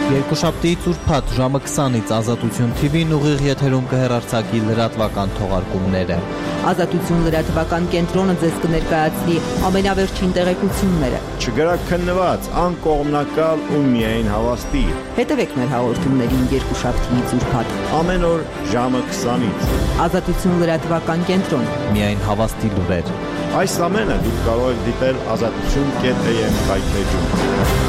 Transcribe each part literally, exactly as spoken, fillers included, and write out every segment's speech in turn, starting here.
Երկուշաբթիից ուրբաթ ժամը քսանից Ազատություն թի վին ուղիղ եթերում կհեռարձակի լրատվական թողարկումները։ Ազատություն լրատվական կենտրոնը ձեզ կներկայացնի ամենավերջին տեղեկությունները։ Չգրաքննված, անկողմնակալ ու միայն հավաստի։ Հետևեք մեր հաղորդումներին երկուշաբթիից ուրբաթ ամեն օր ժամը քսանից։ Ազատություն լրատվական կենտրոն։ Միայն հավաստի լուրեր։ Այս ամենը դուք կարող եք դիտել ազատություն կետ էյ էմ կայքէջում։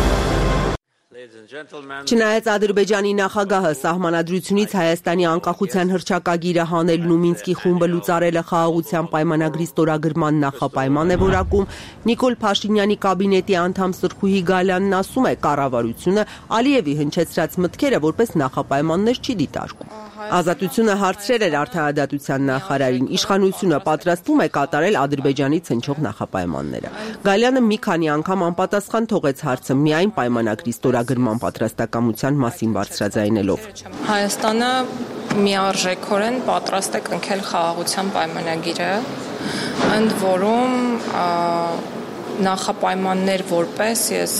Չնայած Ադրբեջանի նախագահը սահմանադրությունից Հայաստանի անկախության հռչակագիրը հանելն ու Մինսկի խումբը լուծարելը խաղաղության պայմանագրի ստորագրման նախապայման է որակում, Նիկոլ Փաշինյանի կաբինետի անդամ Սրփուհի Գալյանն ասում է, կառավարությունը Ալիևի հնչեցրած մտքերը որպես նախապայմաններ չի դիտարկում։ Ազատությունը հարցրել էր արդարադատության նախարարին, իշխանությունը պատրաստվում է կատարել Ադրբեջանից հնչող նախապայմանները։ Գալյանը մի քանի անգամ անպատասխան թողեց հարցը միայն պայմանագրի ստորագրման պատրաստակամության մասին բարձրաձայնելով։ Հայաստանը միարժեքորեն պատրաստ է կնքել խաղաղության պայմանագիրը, ընդ որում նախապայմաններ որպես ես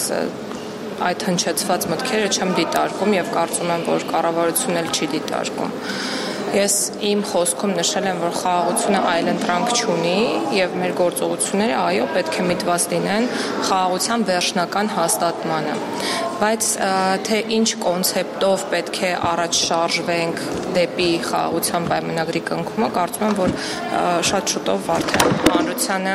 այդ հնչեցված մտքերը չեմ դիտարկում եւ կարծում եմ, որ կառավարությունն էլ չի դիտարկում։ Ես իմ խոսքում նշել եմ, որ խաղաղությունը այլընտրանք չունի եւ մեր գործողությունները այո պետք է միտված լինեն խաղաղության վերջնական հաստատմանը։ Բայց թե ինչ կոնցեպտով պետք է առաջ շարժվենք դեպի խաղաղության պայմանագրի կնքումը, կարծում եմ, որ շատ շուտով արդեն հանրությանը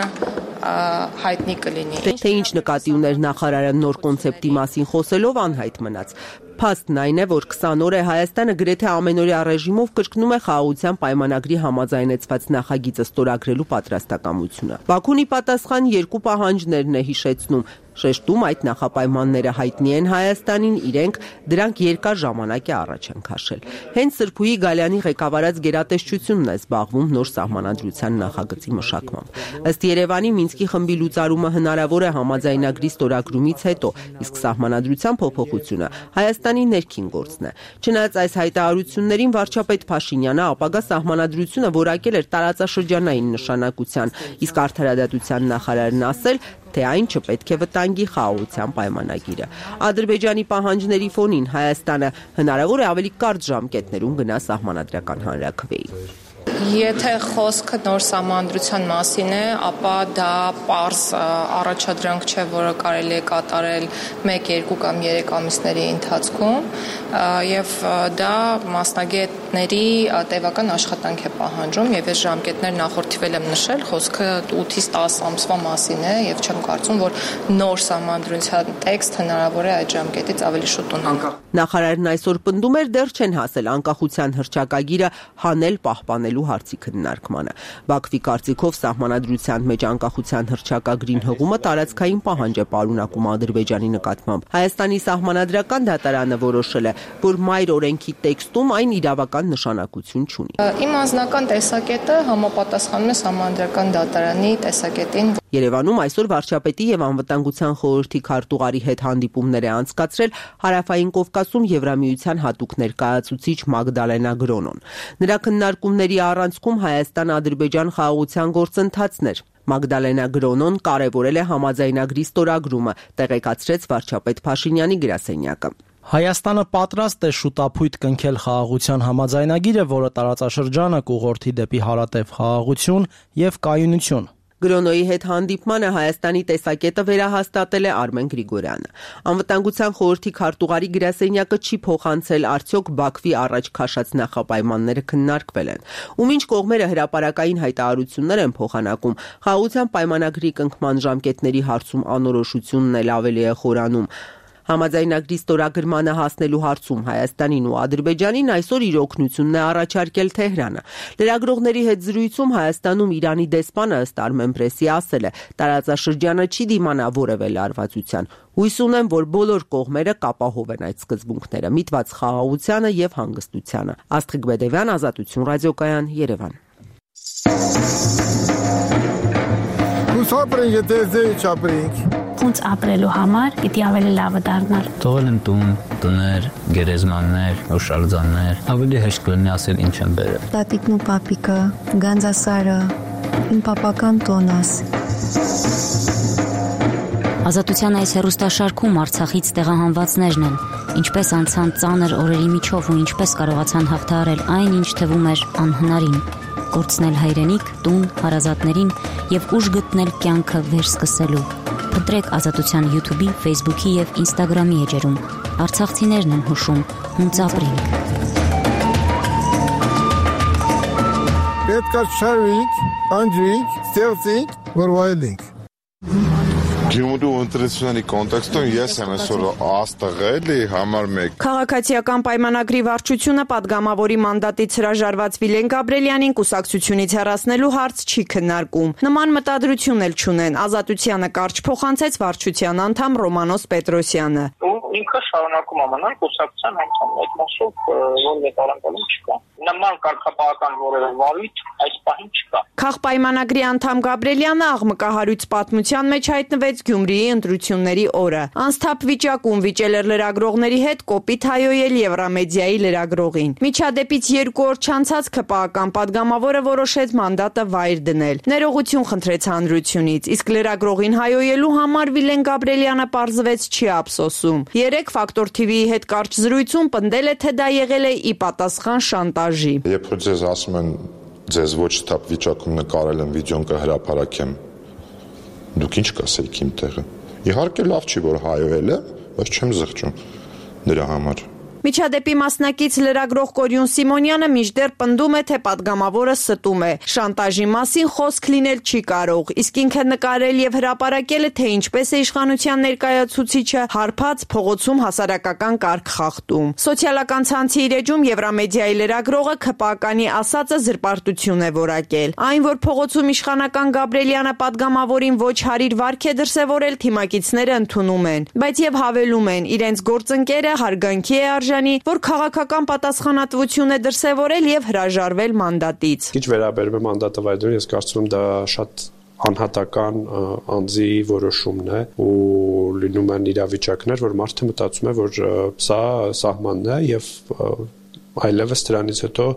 հայտնի կլինի։ Թե ինչ նկատի ուներ նախարարը նոր կոնցեպտի մասին խոսելով անհայտ մնաց։ Փաստն այն է, որ քսան օր է Հայաստանը գրեթե ամենօրյա ռեժիմով կրկնում է խաղաղության պայմանագրի համաձայնեցված նախագիծը ստորագրելու պատրաստակամությունը։ Բաքուն ի պատասխան երկու պահանջներն է հիշեցնում, շեշտում այդ նախապայմանները հայտնի են Հայաստանին, իրենք դրանք երկար ժամանակ է առաջ են քաշել։ Հենց Սրփուհի Գալյանի ղեկավարած գերատեսչությունն է զբաղվում նոր սահմանադրության նախագծի մշակմամբ։ Ըստ Երևանի Մինսկի խմբի լուծարումը հնարավոր է համաձայնագրի ստորագրումից հետո, իսկ սահմանադրության փոփոխությունը Հայաստանի ներքին գործն է։ Չնայած այս հայտարարություններին վարչապետ Փաշինյանը ապագա սահմանադրությունը որակել էր տարածաշրջանային նշանակության, իսկ արդարադատության նախարարն ասել, թե այն չպետք է վտանգի խաղաղության պայմանագիրը։ Ադրբեջանի պահանջների ֆոնին Հայաստանը հնարավոր է ավելի կարճ ժամկետներում գնա սահմանադրական հանրաքվեի։ Եթե խոսքը նոր սահմանադրության մասին է, ապա դա պարզ առաջադրանք չէ, որը կարելի է կատարել մեկ, երկու կամ երեք ամիսների ընթացքում, եւ դա մասնագետների տևական աշխատանք է պահանջում, եւ այս ժամկետներ նախորդիվել եմ նշել, խոսքը ութից տասը ամսվա մասին է, եւ չեմ կարծում, որ նոր սահմանադրության տեքստ հնարավոր է այդ ժամկետից ավելի շուտ ունենալ։ Նախարարն այսօր պնդում էր, դեռ չեն հասել անկախության հռչակագիրը հանել պահպանելու հարցի քննարկմանը։ Բաքվի կարծիքով սահմանադրության մեջ անկախության հռչակագրին հղումը տարածքային պահանջ է պարունակում Ադրբեջանի նկատմամբ։ Հայաստանի սահմանադրական դատարանը որոշել է, որ մայր օրենքի տեքստում այն իրավական նշանակություն չունի։ Իմ անձնական տեսակետը համապատասխանում է սահմանադրական դատարանի տեսակետին։ Երևանում այսօր վարչապետի եւ անվտանգության խորհրդի քարտուղարի հետ հանդիպումներ է անցկացրել Հարավային Կովկասում Եվրամիության հատուկ ներկայացուցիչ Մագդալենա Գրոնոն։ Նրա քննարկումների առանցքում Հայաստան-Ադրբեջան խաղաղության գործընթացն էր։ Մագդալենա Գրոնոն կարևորել է համաձայնագրի ստորագրումը, տեղեկացրեց վարչապետ Փաշինյանի գրասենյակը։ Հայաստանը պատրաստ է շուտափույթ կնքել խաղաղության համաձայնագիրը, որը տարածաշրջանը կուղղորդի դեպի հարատև խաղաղություն եւ կայունություն։ Գրոնոյի հետ հանդիպմանը Հայաստանի տեսակետը վերահաստատել է Արմեն Գրիգորյանը։ Անվտանգության խորհրդի քարտուղարի գրասենյակը չի փոխանցել արդյոք Բաքվի առաջ քաշած նախապայմանները քննարկվել են։ Ու մինչ կողմերը հրապարակային հայտարարություններ են փոխանակում, խաղաղության պայմանագրի կնքման ժամկետների հարցում անորոշությունն էլ ավելի է խորանում։ Համաձայնագրի ստորագրմանը հասնելու հարցում Հայաստանին ու Ադրբեջանին այսօր իր օգնությունն է առաջարկել Թեհրանը։ Լրագրողների հետ զրույցում Հայաստանում Իրանի դեսպանը ըստ Armenpress-ի ասել է, տարածաշրջանը չի դիմանա որևէ լարվածության։ Հույս ունեմ, որ բոլոր կողմերը կապահովեն այդ սկզբունքները՝ միտված խաղաղությանը եւ հանգստությանը։ Աստղիկ Բեդևյան, Ազատություն ռադիոկայան, Երևան։ Ուսապրենք, եթե ձեի չապրենք։ Ոնց ապրելու համար պիտի ավելի լավը դառնալ։ Թողել եմ տուն, տներ, գերեզմաններ, օշալձաններ, ավելի հեշտ կլինի ասել ինչ եմ բերել։ Տատիկն ու պապիկը, Գանձասարը, իմ պապական տոնս։ Ազատության այս հեռուստաշարքում Արցախից տեղահանվածներն են, ինչպես անցան ծանր օրերի միջով ու ինչպես կարողացան հաղթահարել այն, ինչ թվում էր անհնարին, կորցնել հայրենիք, տուն, հարազատներին եւ ուժ գտնել կյանքը վերսկսելու։ Ընտրեք Ազատության YouTube-ի, Facebook-ի եւ Instagram-ի էջերում։ Արցախցիներն են հուշում, հունց ապրենք։ Պետք է շարվենք, անջրենք, ստեղծենք, որ վայելենք։ Գյումրու ընտրությունների կոնտեքստում ես եմ այսօր աստղ էլի համար մեկ։ Քաղաքացիական պայմանագրի վարչությունը падգամավորի մանդատից հրաժարված Վիլեն Գաբրելյանին կուսակցությունից հեռացնելու հարց չի քննարկում։ Նման մտադրություն էլ չունեն։ Ազատությանը կարճ փոխանցեց վարչության անդամ Ռոմանոս Պետրոսյանը։ Ինքը շարունակում է մնալ կուսակցության անդամ, այդ մասով որևէ տարանցում չկա։ Նման կարգապահական որևէ վարույթ այս պահին չկա։ Քաղպայմանագրի անդամ Գաբրելյանը աղմկահարույց պատմության մեջ հայտնվեց Գյումրիի ընտրությունների օրը։ Անսթափ վիճակում վիճել էր լրագրողների հետ կոպիտ հայոյել Եվրամեդիայի լրագրողին։ Միջադեպից երկու օր չանցած ԿՊԱ-ական падգամավորը որոշեց մանդատը վայր դնել։ Ներողություն խնդրեց հանրությունից, իսկ լրագրողին հայոյելու համար Վիլեն Գաբրելյանը պարզվեց չի ափսոսում։ Երեք Ֆակտոր թի վիի հետ կարճ զրույցում պնդել է, թե դա եղել է ի պատասխան շանտաժի։ Երբ որ ձեզ ասում են ձեզ ոչ թափ վիճակում նկարել եմ վիդեոն կհրապարակեմ, դուք ինչ կասեիք իմ տեղը։ Իհարկե լավ չի, որ հայոյել է, բայց չեմ զղջում նրա համար։ Միջադեպի մասնակից լրագրող Կորյուն Սիմոնյանը մինչդեռ պնդում է, թե падգամավորը ստում է։ Շանտաժի մասին խոսք լինել չի կարող, իսկ ինքը նկարել եւ հրապարակել է, թե ինչպես է իշխանության ներկայացուցիչը հարբած փողոցում հասարակական կարգ խախտում։ Սոցիալական ցանցի իր էջում Եվրամեդիայի լրագրողը ԿՊԱ-կանի ասածը զրպարտություն է որակել։ Այն, որ փողոցում իշխանական Գաբրելյանը падգամավորին ոչ հարիր վարք է դրսևորել, թիմակիցները ընդունում են, բայց եւ հավելում են, իրենց գործընկերը հարգանքի է արժանի, որ քաղաքական պատասխանատվություն է դրսևորել եւ հրաժարվել մանդատից։ Ինչ վերաբերում է մանդատը վայրդրել, ես կարծում եմ դա շատ անհատական անձի որոշումն է ու լինում են իրավիճակներ, որ մարդը մտածում է, որ սա սահմանն է եւ այլևս դրանից հետո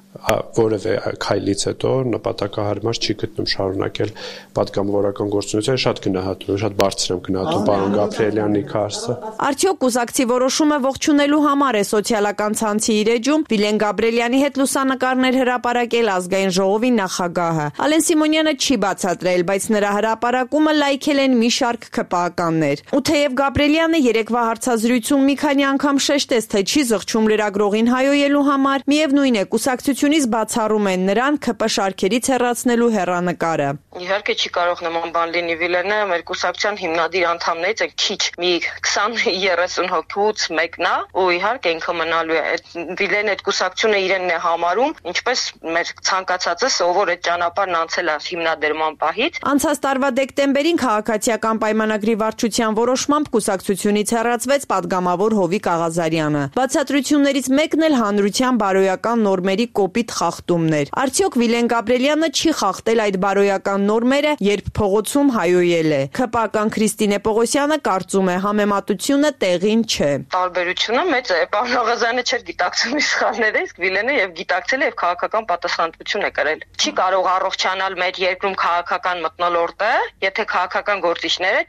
որևէ քայլից հետո նպատակահարմար չի գտնում շարունակել падգամավորական գործունեությունը, շատ գնահատում, շատ բարձր եմ գնահատում պարոն Գաբրելյանի քարսը։ Արդյոք կուսակցի որոշումը ողջունելու համար է սոցիալական ցանցի իր էջում Վիլեն Գաբրելյանի հետ լուսանկարներ հրապարակել ազգային ժողովի նախագահը։ Ալեն Սիմոնյանը չի բացատրել, բայց նրա հրապարակումը լայքել են մի շարք ԿՊԱ-ականներ։ Ու թեև Գաբրելյանը երեկվա հարցազրույցում մի քանի անգամ շեշտեց, թե չի զղջում լրագրողին հայոյելու համար, միևնույն է կուսակցությունից բացառում են նրան ՔՊ շարքերից հեռացնելու հեռանկարը։ Իհարկե չի կարող նման բան լինի, Վիլենը մեր կուսակցության հիմնադիր անդամներից է, քիչ մի քսան երեսուն հոգուց մեկն է, ու իհարկե ինքը մնալու է։ Վիլենը այդ կուսակցությունը իրենն է համարում, ինչպես մեր ցանկացածը սովոր այդ ճանապարհն անցել է հիմնադրման պահից։ Անցած տարվա դեկտեմբերին քաղաքացիական պայմանագրի վարչության որոշմամբ կուսակցությունից հեռացվեց падգամավոր Հովիկ Աղազարյանը։ Բացատրություններից մեկն էլ հանրության բարոյական նորմերի կոպիտ խախտումներ։ Արդյոք Վիլեն Գաբրելյանը չի խախտել այդ բարոյական նորմերը, երբ փողոցում հայոյել է։ ԿՊԱ-ական Քրիստինե Պողոսյանը կարծում է, համեմատությունը տեղին չէ։ Տարբերությունը մեծ է։ Պարոն Աղազարյանը չէր գիտակցում սխալները, իսկ Վիլենը եւ գիտակցել է եւ քաղաքական պատասխանատվություն է կրել։ Չի կարող առողջանալ մեր երկրում քաղաքական մթնոլորտը, եթե քաղաքական գործիչները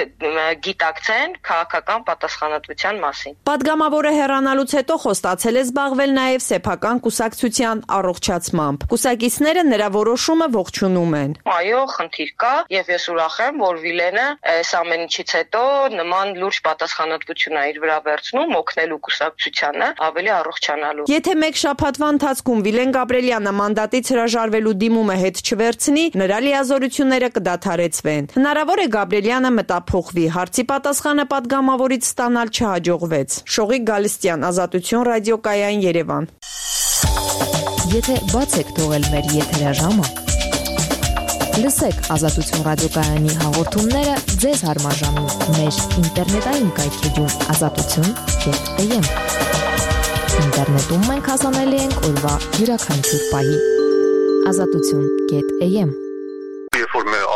չգիտակցեն քաղաքական պատասխանատվության մասին։ Падգամավորը հեռանալուց հետո խոստացել է զբաղվել նաեւ սեփական կուսակցության առողջացմամբ։ Կուսակիցները նրա որոշումը ողջունում են։ Այո, խնդիր կա եւ ես ուրախ եմ, որ Վիլենը այս ամեն ինչից հետո նման լուրջ պատասխանատվություն է իր վրա վերցնում օգնելու կուսակցությանը ավելի առողջանալու։ Եթե մեկ շաբաթվա ընթացքում Վիլեն Գաբրելյանը մանդատից հրաժարվելու դիմումը հետ չվերցնի, նրա լիազորությունները կդադարեցվեն։ Հնարավոր է Գաբրելյանը մտափոխվի, հարցի պատասխանը падգամավորից ստանալ չհաջողվեց։ Շողիկ Գալստյան, Ազատություն ռադիոկայան, Երևան։ Եթե բաց եք թողել մեր եթերաժամը, լսեք Ազատություն ռադիոկայանի հաղորդումները ձեզ հարմաժամին մեր ինտերնետային կայքեջում ազատություն.am։ Ինտերնետում մենք հասանելի ենք օրվա յուրաքանչյուր պահի։ ազատություն.am։ Երբ որ մեր ապրանքը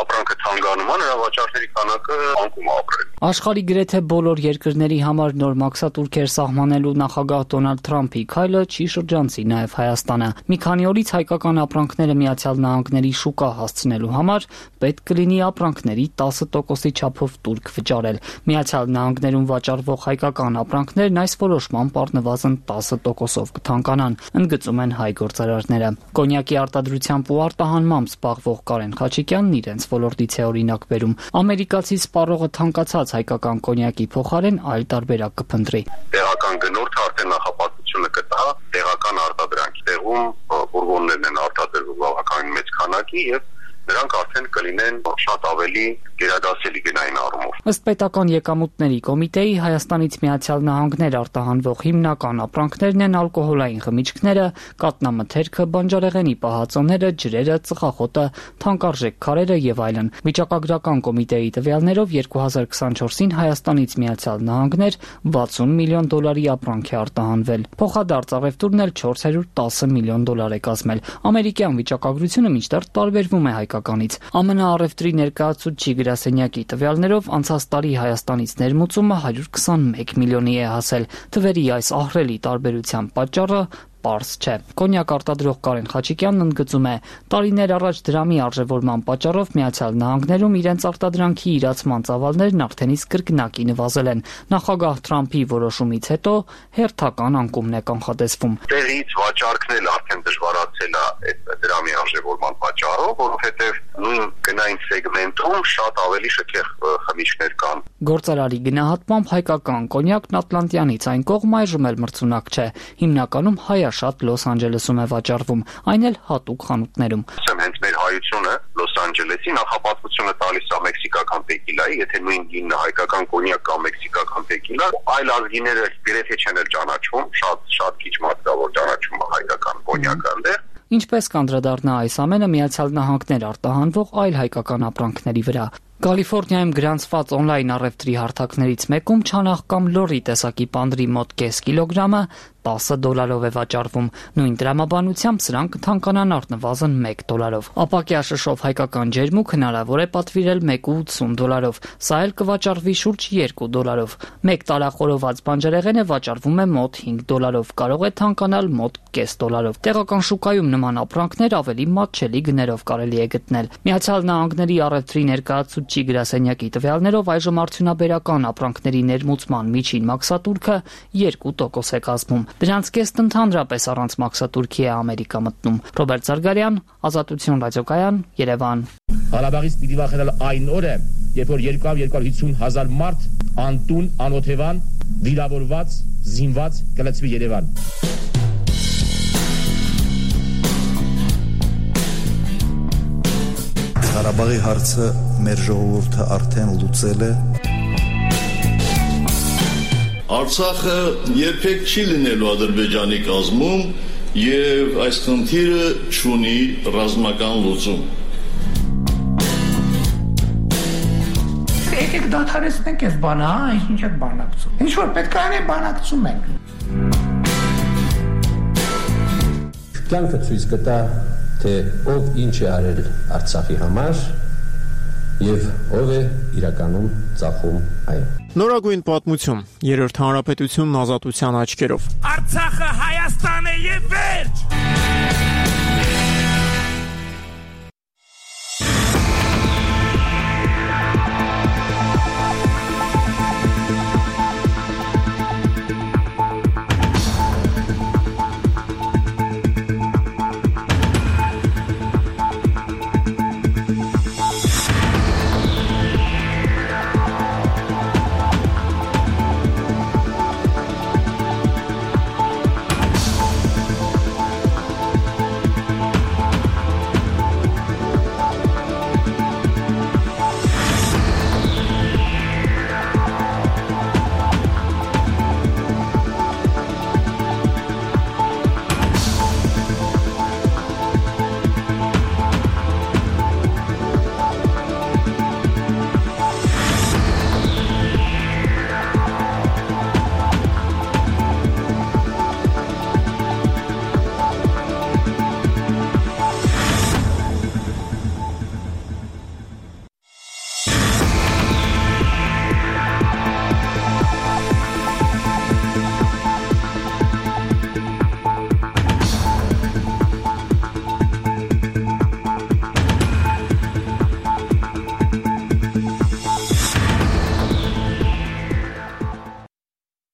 ցանկանում է նրա վաճառքների քանակը անկում ապրել։ Աշխարհի գրեթե բոլոր երկրների համար նոր մաքսատուրքեր սահմանելու նախագահ Դոնալդ Թրամփի քայլը չի շրջանցի նաև Հայաստանը։ Մի քանի օրից հայկական ապրանքները Միացյալ Նահանգների շուկա հասցնելու համար պետք կլինի ապրանքների տասը տոկոսի չափով տուրք վճարել։ Միացյալ Նահանգներում վաճառվող հայկական ապրանքներն այս որոշմամբ առնվազն տասը տոկոսով կթանկանան, ընդգծում են հայ գործարարները։ Կոնյակի արտադրությամբ ու արտահանմամբ զբաղվող Կարեն Խաչիկյանն իրենց ոլորտից է օրինակ բերում։ Ամերիկացի սպառողը թանկացած հայկական կոնյակի փոխարեն այլ տարբերակ կփնտրի։ Տեղական գնորդը արդեն նախապատվությունը կտա տեղական արտադրանքի տեղում բուրբոններն են արտադրվում բավականին մեծ քանակի եւ նրանք արդեն կլինեն շատ ավելի գերադասելի գնային առումով։ Ըստ պետական եկամուտների կոմիտեի Հայաստանից Միացյալ Նահանգներ արտահանվող հիմնական ապրանքներն են ալկոհոլային խմիչքները, կատնամթերքը, բանջարեղենի պահածոները, ջրերը, ծխախոտը, թանկարժեք քարերը եւ այլն։ Վիճակագրական կոմիտեի տվյալներով երկու հազար քսանչորսին Հայաստանից Միացյալ Նահանգներ վաթսուն միլիոն դոլարի ապրանք է արտահանվել։ Փոխադարձ առևտուրն էլ չորս հարյուր տասը միլիոն դոլար է կազմել։ Ամերիկյան վիճակագրությունը մինչդեռ տարբերվում է հայկականից։ ԱՄՆ առևտրի ներկայացուցիչ գրասենյակի տվյալներով անցած տարի Հայաստանից ներմուծումը հարյուր քսանմեկ միլիոնի է հասել։ Թվերի այս ահռելի տարբերության պատճառը պարզ չէ։ Կոնյակ արտադրող Կարեն Խաչիկյանն ընդգծում է, տարիներ առաջ դրամի արժևորման պատճառով Միացյալ Նահանգներում իրենց արտադրանքի իրացման ծավալներն արդեն իսկ կրկնակի նվազել են։ Նախագահ Թրամփի որոշումից հետո հերթական անկումն է կանխատեսվում։ Տեղից վաճառքն էլ արդեն դժվարացել է այդ դրամի արժևորման պատճառով, որովհետև նույն գնային սեգմենտում շատ ավելի շքեղ խմիչքներ կան։ Գործարարի գնահատմամբ հայկական կոնյակն Ատլանտյանից այն կողմ այժմ էլ մրցունակ չէ։ Հիմնականում հայաշատ Լոս Անջելեսում է վաճառվում, այն էլ հատուկ խանութներում։ Ասեմ, հենց մեր հայությունը Լոս Անջելեսի նախապատվությունը տալիս է մեքսիկական տեկիլայի, եթե նույն գինը հայկական կոնյակ կամ մեքսիկական տեկիլա, այլ ազգիները գրեթե չեն էլ ճանաչում, շատ շատ քիչ մարդկա որ ճանաչում է հայկական կոնյակը այնտեղ։ Ինչպես կանդրադառնա այս ամենը Միացյալ Նահանգներ արտահանվող այլ հայկական ապրանքների վրա։ Կալիֆոռնիայում գրանցված օնլայն առևտրի հարթակներից մեկում չանախ կամ լորի տեսակի պանդրի մոտ կես կիլոգրամը տասը դոլարով է վաճառվում։ Նույն դրամաբանությամբ սրանք կթանկանան առնվազն մեկ դոլարով։ Ապակյա շշով հայկական ջերմուկ հնարավոր է պատվիրել մեկ ու ութսուն դոլարով, սա էլ կվաճառվի շուրջ երկու դոլարով։ Մեկ տարախորոված բանջարեղենը վաճառվում է մոտ հինգ դոլարով, կարող է թանկանալ մոտ կես դոլարով։ Տեղական շուկայում նման ապրանքներ ավելի մատչելի գներով կարելի է գտնել։ Միացյալ Նահանգների առևտրի ներկայացուցիչ գրասենյակի տվյալներով այժմ արդյունաբերական ապրանքների ներմուծման միջին մաքսատուրքը երկու տոկոս է կազմում։ Դրանց կեսն ընդհանրապես առանց մաքսատուրքի է Ամերիկա մտնում։ Ռոբերտ Զարգարյան, Ազատություն ռադիոկայան, Երևան։ Ղարաբաղից պիտի վախենալ այն օրը, երբ որ երկու հարյուր հիսուն հազար մարդ անտուն, անօթևան, վիրավորված, զինված կլցվի Երևան։ Ղարաբաղի հարցը մեր ժողովուրդը արդեն լուծել է։ Արցախը երբեք չի լինելու Ադրբեջանի կազմում եւ այս խնդիրը չունի ռազմական լուծում։ Եկեք դադարեցնենք այս բանը, հա, ինչ եք բանակցում։ Ինչ որ պետք է անենք, բանակցում ենք։ Կյանքը ցույց կտա, թե ով ինչ է արել Արցախի համար եւ ով է իրականում ծախում այն։ Նորագույն պատմություն, երրորդ հանրապետությունն ազատության աչքերով։ Արցախը Հայաստան է եւ վերջ։